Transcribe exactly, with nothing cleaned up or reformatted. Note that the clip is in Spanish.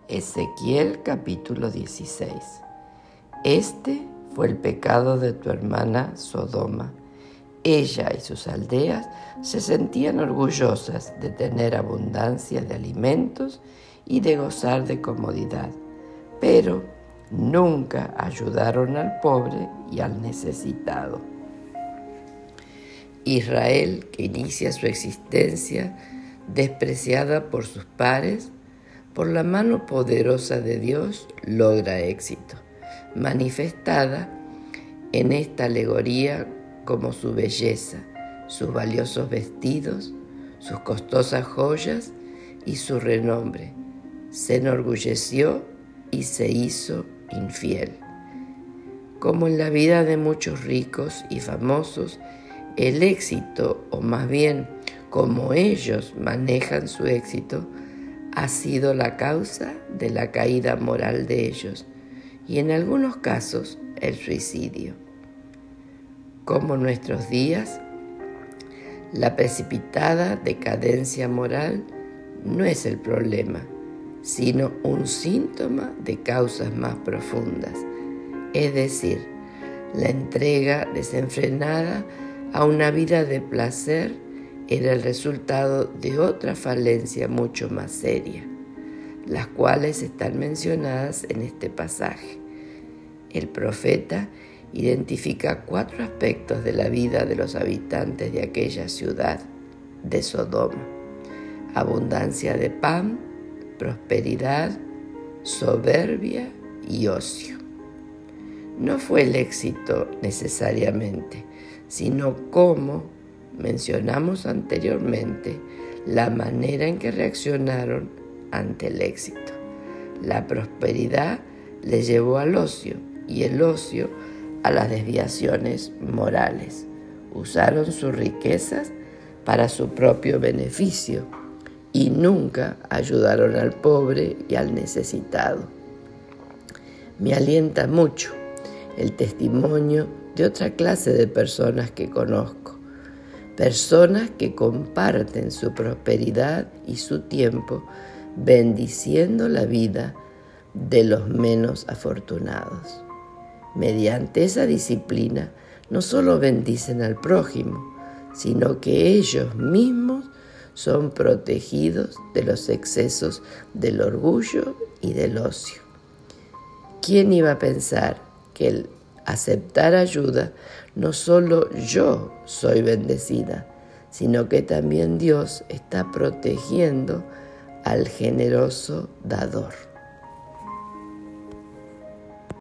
Ezequiel capítulo dieciséis. Este fue el pecado de tu hermana Sodoma. Ella y sus aldeas se sentían orgullosas de tener abundancia de alimentos y de gozar de comodidad, pero nunca ayudaron al pobre y al necesitado. Israel, que inicia su existencia despreciada por sus pares, por la mano poderosa de Dios logra éxito, manifestada en esta alegoría como su belleza, sus valiosos vestidos, sus costosas joyas y su renombre. Se enorgulleció y se hizo infiel. Como en la vida de muchos ricos y famosos, el éxito, o más bien como ellos manejan su éxito, ha sido la causa de la caída moral de ellos y en algunos casos el suicidio. Como en nuestros días, la precipitada decadencia moral no es el problema, sino un síntoma de causas más profundas, es decir, la entrega desenfrenada a una vida de placer era el resultado de otra falencia mucho más seria, las cuales están mencionadas en este pasaje. El profeta identifica cuatro aspectos de la vida de los habitantes de aquella ciudad de Sodoma: abundancia de pan, prosperidad, soberbia y ocio. No fue el éxito necesariamente, sino cómo mencionamos anteriormente la manera en que reaccionaron ante el éxito. La prosperidad les llevó al ocio y el ocio a las desviaciones morales. Usaron sus riquezas para su propio beneficio y nunca ayudaron al pobre y al necesitado. Me alienta mucho el testimonio de otra clase de personas que conozco. Personas que comparten su prosperidad y su tiempo bendiciendo la vida de los menos afortunados. Mediante esa disciplina no solo bendicen al prójimo, sino que ellos mismos son protegidos de los excesos del orgullo y del ocio. ¿Quién iba a pensar que el aceptar ayuda, no solo yo soy bendecida, sino que también Dios está protegiendo al generoso dador?